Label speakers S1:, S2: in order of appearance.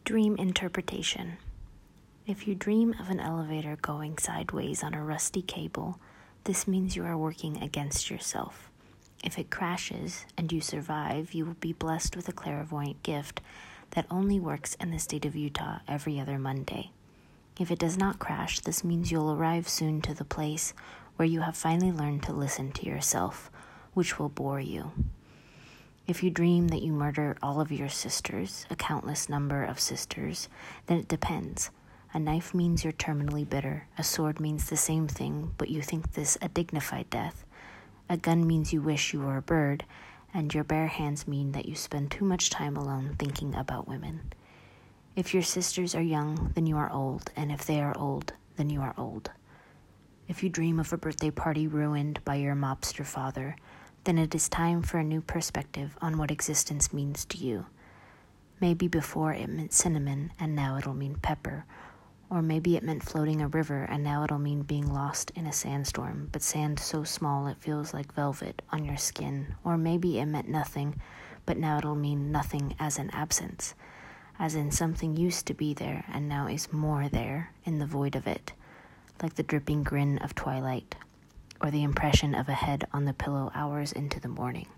S1: Dream interpretation. If you dream of an elevator going sideways on a rusty cable, this means you are working against yourself. If it crashes and you survive, you will be blessed with a clairvoyant gift that only works in the state of Utah every other Monday. If it does not crash, this means you'll arrive soon to the place where you have finally learned to listen to yourself, which will bore you. If you dream that you murder all of your sisters, a countless number of sisters, then it depends. A knife means you're terminally bitter. A sword means the same thing, but you think this a dignified death. A gun means you wish you were a bird, and your bare hands mean that you spend too much time alone thinking about women. If your sisters are young, then you are old, and if they are old, then you are old. If you dream of a birthday party ruined by your mobster father, then it is time for a new perspective on what existence means to you. Maybe before it meant cinnamon, and now it'll mean pepper. Or maybe it meant floating a river, and now it'll mean being lost in a sandstorm, but sand so small it feels like velvet on your skin. Or maybe it meant nothing, but now it'll mean nothing as an absence, as in something used to be there and now is more there in the void of it, like the dripping grin of twilight, or the impression of a head on the pillow hours into the morning.